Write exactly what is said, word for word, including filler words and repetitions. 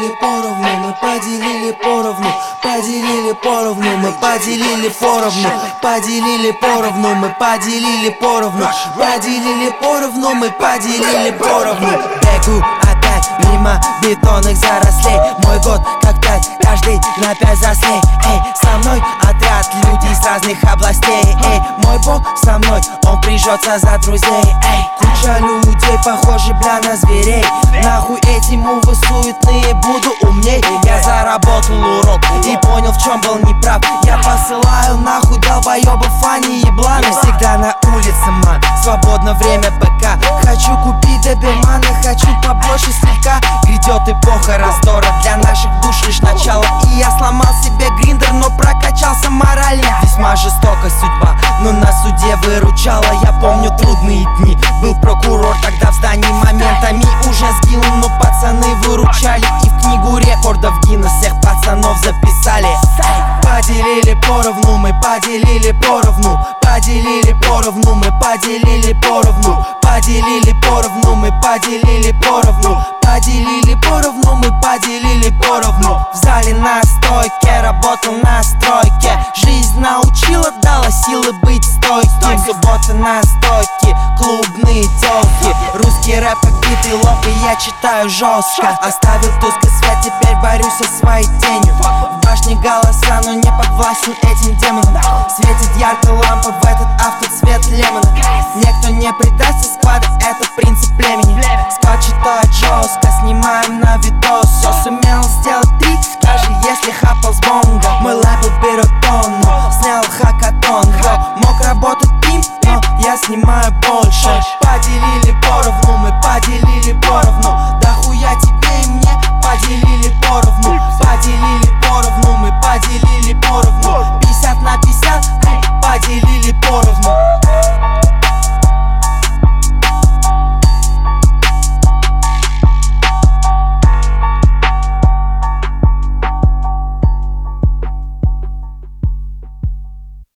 поделили поровну, мы поделили поровну, поделили поровну, мы поделили поровну, поделили поровну, мы поделили поровну, поделили поровну, мы поделили поровну. Бегу опять мимо бетонных зарослей, мой год как пять, каждый на пять взрослей. Эй, со мной отряд людей с разных областей. Эй, мой бог со мной, он прижется за друзей. Эй, куча людей, похожи, бля, на зверей. Нахуй эти мувы суетные, буду умней. Я заработал урок и понял, в чем был неправ. Я посылаю нахуй долбоебов, они ебланы. Всегда на улице, ман, свободно время ПК. Хочу купить добермана, хочу побольше слегка. Грядет эпоха раздора, для наших душ лишь начало. И я сломал себе гриндер, но прокачался морально. Весьма жестокая судьба, но на суде выручала. Я помню трудные дни, был прокурор тогда в здании. Моментами уже сгинул, но пацаны выручали. И в книгу рекордов Гиннес всех пацанов записали. Поделили поровну, мы поделили поровну, поделили поровну, мы поделили поровну, поделили поровну, мы поделили поровну, поделили поровну, мы поделили поровну. В зале на стойке, работал на стройке. Жизнь научила, дала силы быть стойким. Суббота на стойке, клубные тёлки. Русский рэп как битый лоб, и я читаю жестко. Оставил тусклый свет, теперь борюсь со своей тенью. В башне голоса, но не подвластен этим демонам. Светит яркая лампа в этот автоцвет лемона. Никто не предаст из сквада, это принцип племени. Склад читает жестко, снимаем на виду.